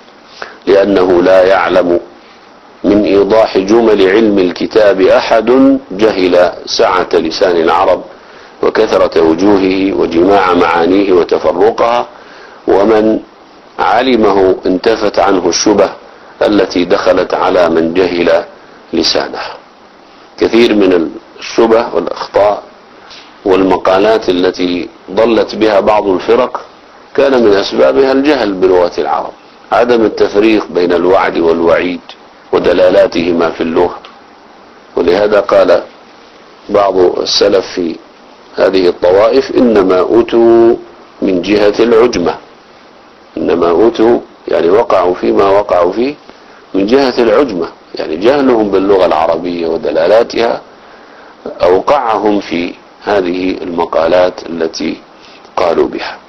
لأنه لا يعلم من إيضاح جمل علم الكتاب أحد جهل سعة لسان العرب وكثرة وجوهه وجماع معانيه وتفرقها، ومن علمه انتفت عنه الشبه التي دخلت على من جهل لسانه. كثير من الشبه والأخطاء والمقالات التي ضلت بها بعض الفرق كان من أسبابها الجهل بلغة العرب، عدم التفريق بين الوعد والوعيد ودلالاتهما في اللغة. ولهذا قال بعض السلف في هذه الطوائف إنما أوتوا من جهة العجمة، إنما أوتوا يعني وقعوا فيما وقعوا فيه من جهة العجمة، يعني جهلهم باللغة العربية ودلالاتها أوقعهم في هذه المقالات التي قالوا بها.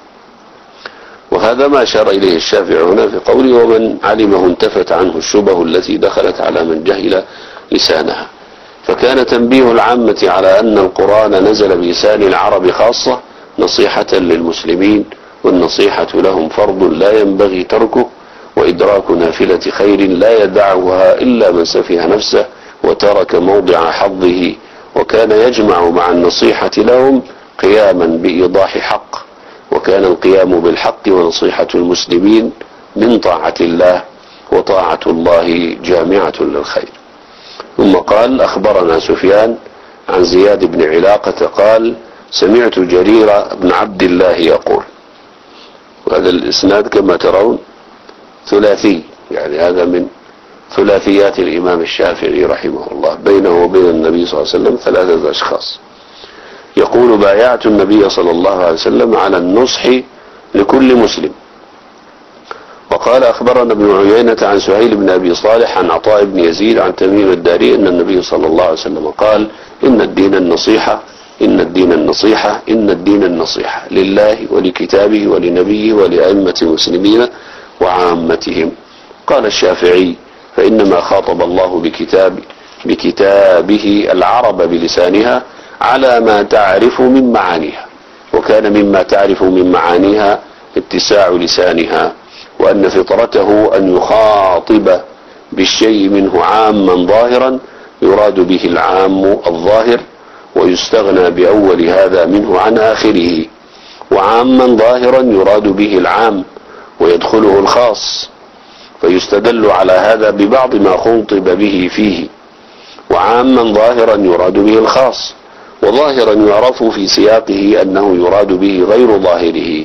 وهذا ما أشار إليه الشافعي هنا في قوله ومن علمه انتفت عنه الشبه التي دخلت على من جهل لسانها. فكان تنبيه العامة على أن القرآن نزل بلسان العرب خاصة نصيحة للمسلمين، والنصيحة لهم فرض لا ينبغي تركه، وإدراك نافلة خير لا يدعها إلا من سفه نفسه وترك موضع حظه، وكان يجمع مع النصيحة لهم قياما بإيضاح حق، وكان القيام بالحق ونصيحة المسلمين من طاعة الله، وطاعة الله جامعة للخير. ثم قال أخبرنا سفيان عن زياد بن علاقة قال سمعت جرير بن عبد الله يقول، وهذا الإسناد كما ترون ثلاثي، يعني هذا من ثلاثيات الإمام الشافعي رحمه الله، بينه وبين النبي صلى الله عليه وسلم ثلاثة أشخاص. يقول بايعت النبي صلى الله عليه وسلم على النصح لكل مسلم، وقال أخبرنا ابن عيينة عن سهيل بن أبي صالح عن عطاء بن يزيد عن تميم الداري أن النبي صلى الله عليه وسلم قال إن الدين النصيحة إن الدين النصيحة إن الدين النصيحة لله ولكتابه ولنبيه ولأئمة المسلمين وعامتهم. قال الشافعي فإنما خاطب الله بكتاب بكتابه العرب بلسانها على ما تعرف من معانيها، وكان مما تعرف من معانيها اتساع لسانها، وأن فطرته أن يخاطب بالشيء منه عاما ظاهرا يراد به العام الظاهر ويستغنى بأول هذا منه عن آخره، وعاما ظاهرا يراد به العام ويدخله الخاص، فيستدل على هذا ببعض ما خطب به فيه، وعاما ظاهرا يراد به الخاص، وظاهرا يعرف في سياقه أنه يراد به غير ظاهره،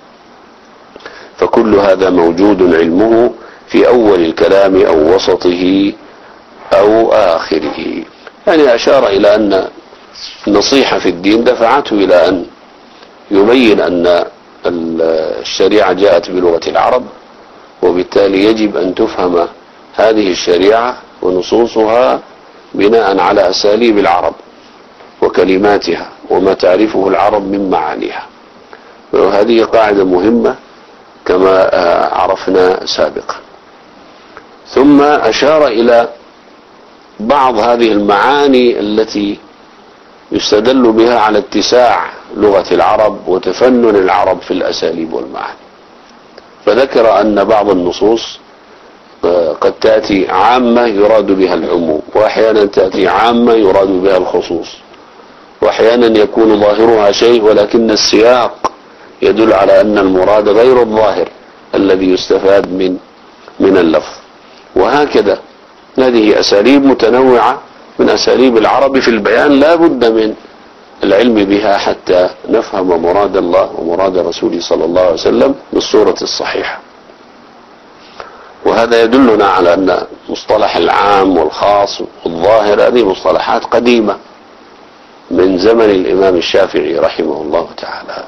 فكل هذا موجود علمه في أول الكلام أو وسطه أو آخره. يعني أشار إلى أن النصيحة في الدين دفعته إلى أن يبين أن الشريعة جاءت بلغة العرب، وبالتالي يجب أن تفهم هذه الشريعة ونصوصها بناء على أساليب العرب وكلماتها وما تعرفه العرب من معانيها، وهذه قاعدة مهمة كما عرفنا سابقا. ثم أشار إلى بعض هذه المعاني التي يستدل بها على اتساع لغة العرب وتفنن العرب في الأساليب والمعاني، فذكر أن بعض النصوص قد تأتي عامة يراد بها العموم، وأحيانا تأتي عامة يراد بها الخصوص، وأحيانا يكون ظاهرها شيء ولكن السياق يدل على أن المراد غير الظاهر الذي يستفاد من من اللفظ. وهكذا هذه أساليب متنوعة من أساليب العرب في البيان لا بد من العلم بها حتى نفهم مراد الله ومراد رسوله صلى الله عليه وسلم بالصورة الصحيحة. وهذا يدلنا على أن مصطلح العام والخاص والظاهر هذه مصطلحات قديمة من زمن الإمام الشافعي رحمه الله تعالى.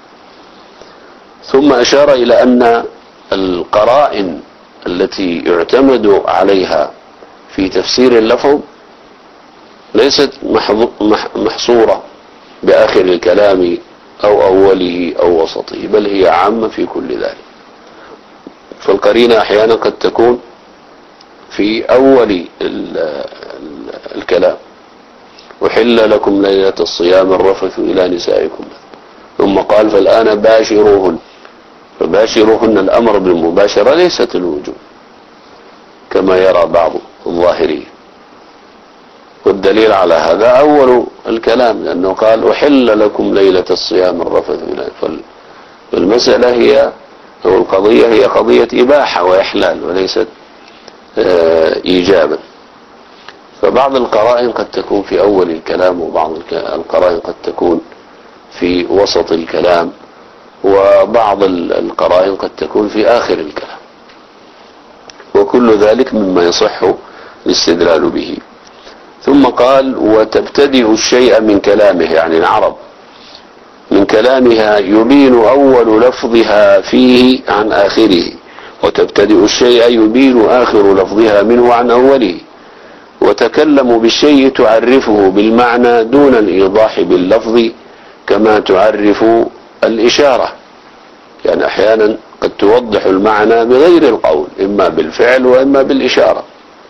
ثم أشار إلى أن القرائن التي يعتمد عليها في تفسير اللفظ ليست محصورة بآخر الكلام أو أوله أو وسطه، بل هي عامة في كل ذلك. فالقرينة أحيانا قد تكون في أول الكلام أحل لكم ليلة الصيام الرفث إلى نسائكم، ثم قال فالآن باشروهن، فباشروهن الأمر بالمباشرة ليست الوجوب كما يرى بعض الظاهرين، والدليل على هذا أول الكلام لأنه قال أحل لكم ليلة الصيام الرفث إلى، فالمسألة هي أو القضية هي قضية إباحة وإحلال وليست إيجابا. فبعض القرائن قد تكون في أول الكلام، وبعض القرائن قد تكون في وسط الكلام، وبعض القرائن قد تكون في آخر الكلام، وكل ذلك مما يصح الاستدلال به. ثم قال وتبتدئ الشيء من كلامه، يعني العرب من كلامها يبين أول لفظها فيه عن آخره، وتبتدئ الشيء يبين آخر لفظها منه عن أوله، وتكلم بالشيء تعرفه بالمعنى دون الإيضاح باللفظ كما تعرف الإشارة، يعني أحيانا قد توضح المعنى بغير القول إما بالفعل وإما بالإشارة.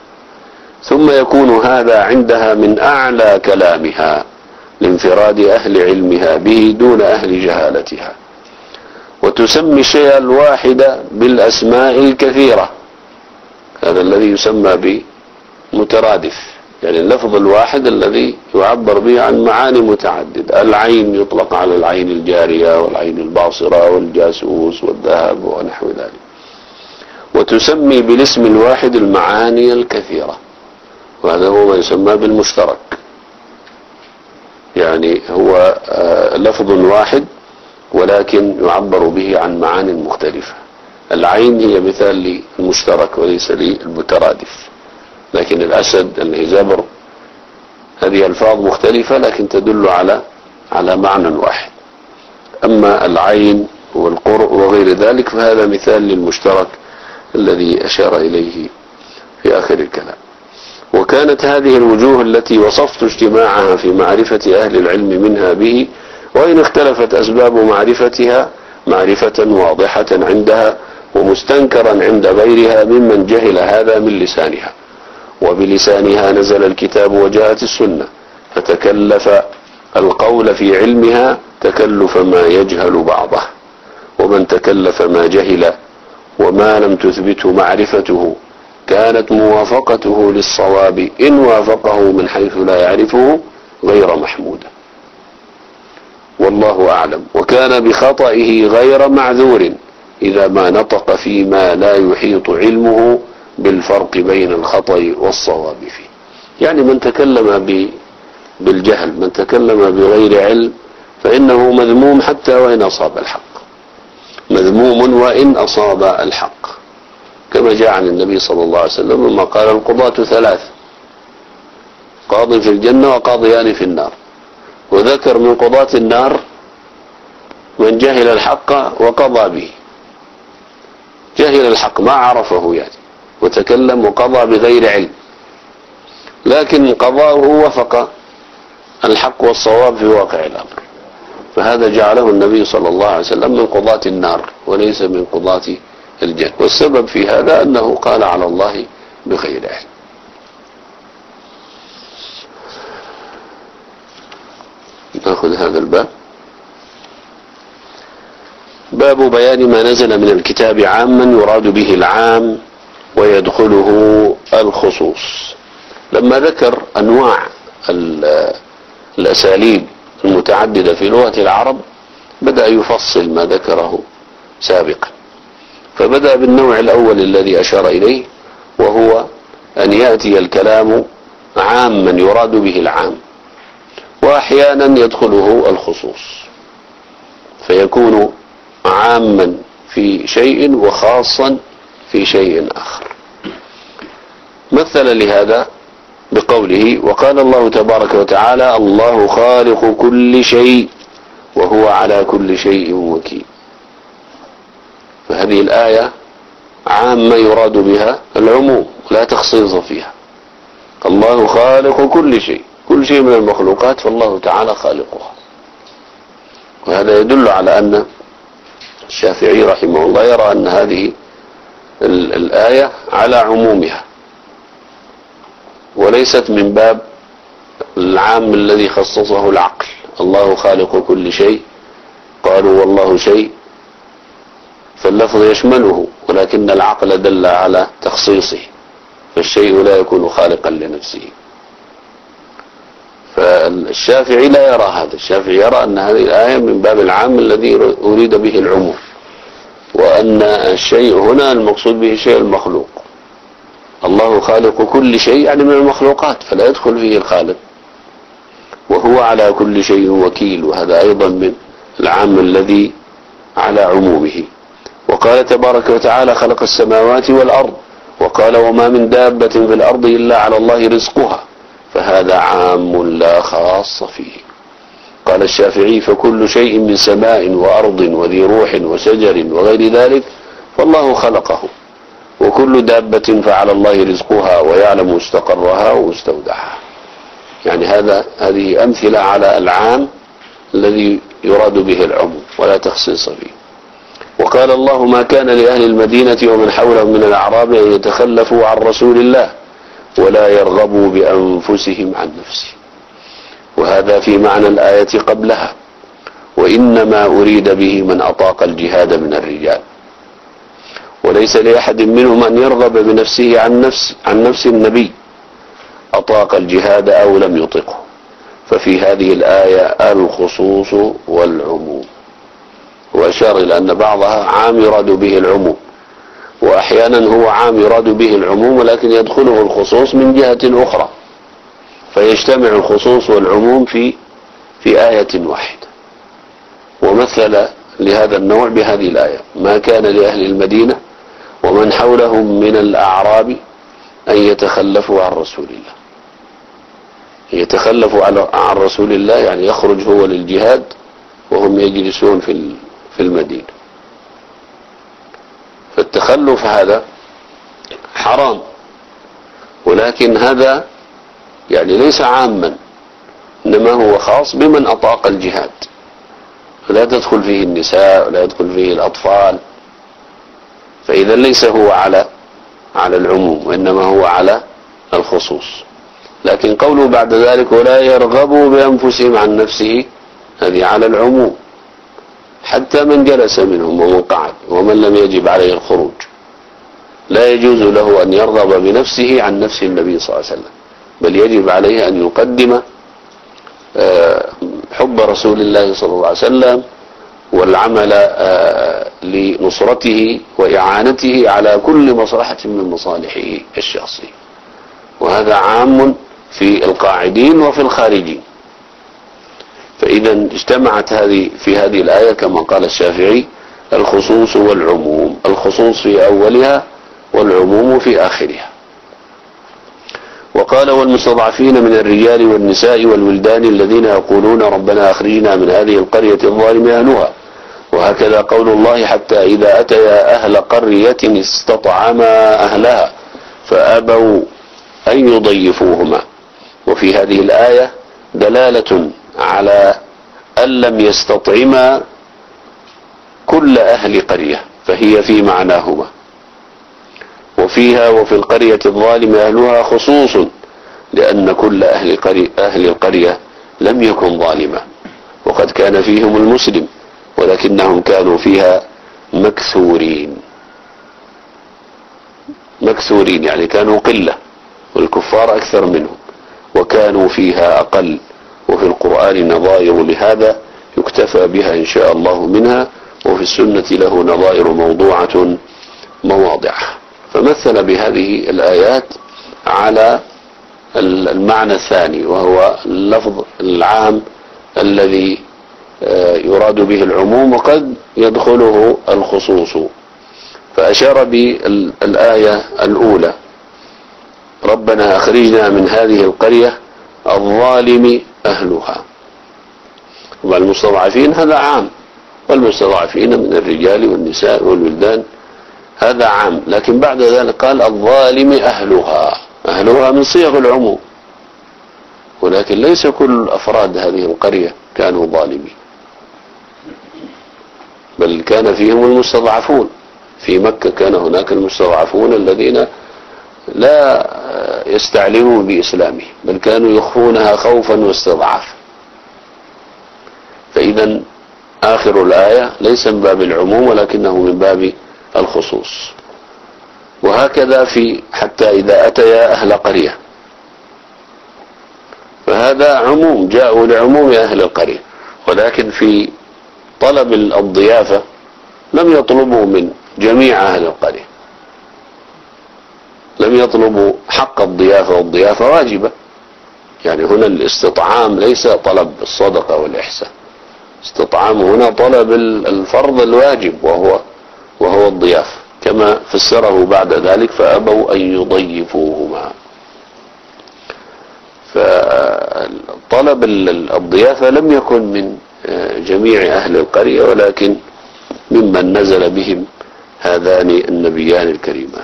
ثم يكون هذا عندها من أعلى كلامها لانفراد أهل علمها به دون أهل جهالتها، وتسمي الشيء الواحد بالأسماء الكثيرة، هذا الذي يسمى بمترادف، يعني اللفظ الواحد الذي يعبر به عن معاني متعددة. العين يطلق على العين الجارية والعين الباصرة والجاسوس والذهب ونحو ذلك، وتسمي بالاسم الواحد المعاني الكثيرة، وهذا هو ما يسمى بالمشترك، يعني هو لفظ واحد ولكن يعبر به عن معان مختلفة. العين هي مثال للمشترك وليس للمترادف، لكن الأسد الهزبر هذه ألفاظ مختلفة لكن تدل على على معنى واحد. أما العين والقرء وغير ذلك فهذا مثال للمشترك الذي أشار إليه في آخر الكلام. وكانت هذه الوجوه التي وصفت اجتماعها في معرفة أهل العلم منها به، وإن اختلفت أسباب معرفتها معرفة واضحة عندها ومستنكرا عند غيرها ممن جهل هذا من لسانها. وبلسانها نزل الكتاب وجاءت السنة، فتكلف القول في علمها تكلف ما يجهل بعضه، ومن تكلف ما جهل وما لم تثبته معرفته كانت موافقته للصواب إن وافقه من حيث لا يعرفه غير محمودة، والله أعلم. وكان بخطئه غير معذور إذا ما نطق فيما لا يحيط علمه بالفرق بين الخطأ والصواب فيه. يعني من تكلم بالجهل، من تكلم بغير علم، فإنه مذموم حتى وإن أصاب الحق، مذموم وإن أصاب الحق، كما جاء عن النبي صلى الله عليه وسلم لما قال القضاة ثلاث: قاضي في الجنة وقاضيان في النار، وذكر من قضاة النار من جهل الحق وقضى به، جهل الحق ما عرفه يعني وتكلم وقضى بغير علم، لكن قضاؤه وفق الحق والصواب في واقع الأمر، فهذا جعله النبي صلى الله عليه وسلم من قضاة النار وليس من قضاة الجنة. والسبب في هذا أنه قال على الله بغير علم. نأخذ هذا الباب، باب بيان ما نزل من الكتاب عاما يراد به العام ويدخله الخصوص. لما ذكر أنواع الأساليب المتعددة في لغة العرب بدأ يفصل ما ذكره سابقا، فبدأ بالنوع الأول الذي أشار إليه، وهو أن يأتي الكلام عاما يراد به العام، وأحيانا يدخله الخصوص، فيكون عاما في شيء وخاصا في شيء آخر. مثل لهذا بقوله: وقال الله تبارك وتعالى: الله خالق كل شيء وهو على كل شيء وكيل. فهذه الآية عامة يراد بها العموم لا تخصيص فيها. الله خالق كل شيء، كل شيء من المخلوقات فالله تعالى خالقها. وهذا يدل على أن الشافعي رحمه الله يرى أن هذه الآية على عمومها وليست من باب العام الذي خصصه العقل. الله خالق كل شيء، قالوا والله شيء، فاللفظ يشمله، ولكن العقل دل على تخصيصه، فالشيء لا يكون خالقا لنفسه. فالشافعي لا يرى هذا، الشافعي يرى أن هذه الآية من باب العام الذي أريد به العموم، وأن الشيء هنا المقصود به الشيء المخلوق. الله خالق كل شيء يعني من المخلوقات، فلا يدخل فيه الخالق. وهو على كل شيء وكيل، وهذا أيضا من العام الذي على عمومه. وقال تبارك وتعالى: خلق السماوات والأرض، وقال: وما من دابة في الأرض إلا على الله رزقها، فهذا عام لا خاص فيه. قال الشافعي: فكل شيء من سماء وأرض وذي روح وشجر وغير ذلك فالله خلقه، وكل دابة فعلى الله رزقها ويعلم مستقرها ومستودعها. يعني هذا هذه أمثلة على العام الذي يراد به العموم ولا تخصيص فيه. وقال الله: ما كان لأهل المدينة ومن حولهم من الأعراب أن يتخلفوا عن رسول الله ولا يرغبوا بأنفسهم عن نفسه. وهذا في معنى الآية قبلها: وإنما أريد به من أطاق الجهاد من الرجال، وليس لأحد منهم أن يرغب بنفسه عن نفس عن نفس النبي أطاق الجهاد أو لم يطقه. ففي هذه الآية الخصوص والعموم، وأشار إلى أن بعضها عام يراد به العموم، وأحيانا هو عام يراد به العموم ولكن يدخله الخصوص من جهة أخرى، فيجتمع الخصوص والعموم في في آية واحدة. ومثل لهذا النوع بهذه الآية: ما كان لأهل المدينة ومن حولهم من الأعراب أن يتخلفوا عن رسول الله. يتخلفوا عن رسول الله يعني يخرج هو للجهاد وهم يجلسون في في المدينة. فالتخلف هذا حرام، ولكن هذا يعني ليس عاما، إنما هو خاص بمن أطاق الجهاد، لا تدخل فيه النساء ولا يدخل فيه الأطفال، فإذا ليس هو على على العموم وإنما هو على الخصوص. لكن قوله بعد ذلك ولا يرغبوا بأنفسهم عن نفسه، هذه على العموم، حتى من جلس منهم ومن قعد ومن لم يجب عليه الخروج لا يجوز له أن يرغب بنفسه عن نفس النبي صلى الله عليه وسلم، بل يجب عليه أن يقدم حب رسول الله صلى الله عليه وسلم والعمل لنصرته وإعانته على كل مصلحة من مصالحه الشخصية. وهذا عام في القاعدين وفي الخارجين. فإذا اجتمعت هذه في هذه الآية كما قال الشافعي الخصوص والعموم، الخصوص في أولها والعموم في آخرها. وقال والمستضعفين من الرجال والنساء والولدان الذين يقولون ربنا أخرجنا من هذه القرية الظالم أهلها. وهكذا قول الله حتى إذا أتيا أهل قرية استطعما أهلها فأبوا أن يضيفوهما. وفي هذه الآية دلالة على أن لم يستطعما كل أهل قرية، فهي في معناهما. وفيها وفي القرية الظالم أهلها خصوص، لأن كل أهل, قرية أهل القرية لم يكن ظالما، وقد كان فيهم المسلم ولكنهم كانوا فيها مكثورين. مكثورين يعني كانوا قلة، والكفار أكثر منهم، وكانوا فيها أقل. وفي القرآن نظائر لهذا يكتفى بها إن شاء الله منها، وفي السنة له نظائر موضوعة مواضعة. فمثل بهذه الآيات على المعنى الثاني، وهو اللفظ العام الذي يراد به العموم وقد يدخله الخصوص. فأشار بالآية الأولى ربنا أخرجنا من هذه القرية الظالم أهلها. والمستضعفين هذا عام، والمستضعفين من الرجال والنساء والولدان هذا عام، لكن بعد ذلك قال الظالم أهلها. أهلها من صيغ العموم، ولكن ليس كل أفراد هذه القرية كانوا ظالمين، بل كان فيهم المستضعفون. في مكة كان هناك المستضعفون الذين لا يستعلنون بإسلامه، بل كانوا يخفونها خوفا واستضعافا. فإذا آخر الآية ليس من باب العموم ولكنه من باب الخصوص. وهكذا في حتى إذا أتيا أهل قرية، فهذا عموم، جاءوا لعموم أهل القرية، ولكن في طلب الضيافة لم يطلبوا من جميع أهل القرية، لم يطلبوا حق الضيافة، والضيافة واجبة. يعني هنا الاستطعام ليس طلب الصدقة والإحسان، استطعام هنا طلب الفرض الواجب وهو وهو الضيافة، كما فسره بعد ذلك فأبوا أن يضيفوهما. فطلب الضيافة لم يكن من جميع أهل القرية، ولكن ممن نزل بهم هذان النبيان الكريمان.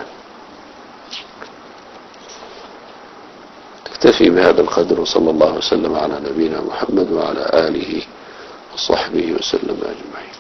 نكتفي بهذا القدر، وصلى الله وسلم على نبينا محمد وعلى آله وصحبه وسلم أجمعين.